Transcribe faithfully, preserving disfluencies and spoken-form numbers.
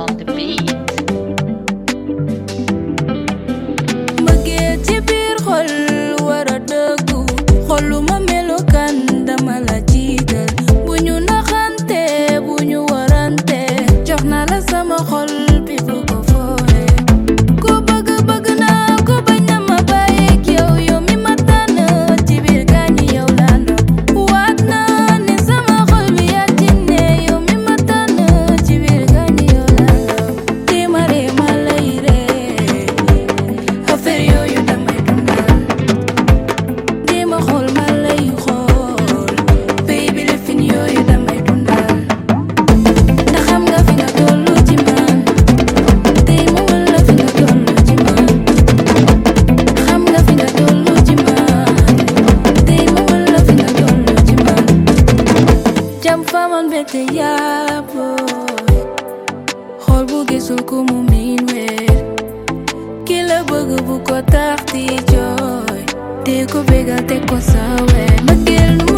on the beat. Mbëggeel ci biir xol wara dëggu xoluma melokaan dama la jiital bu ñu naxante bu ñu warante jox naa la sama xol bi bu ko foore ku bëgg bëgg naa ko bañ na ma bàyyeeg yow yow mi ma tànn ci biir gaañi yow laa nopp waat naa ne sama xol bi yaa ci ne yow mi ma tànn ci biir gaañi yow laa nopp téema ree ma lay ree affaire yooyu damay dundal téema xool ma lay xool baby lifin yooyu damay dundal ndax xam nga fi nga tollu ci man téema wala fi nga tollu ci man xam nga fi nga tollu ci man téema wala fi nga tollu ci man jam faman bete yaa booy xool bu gisul ku mu miin weer ki la bëgg bu ko tax di jooy te ko bégal te ko sawe mbëggeel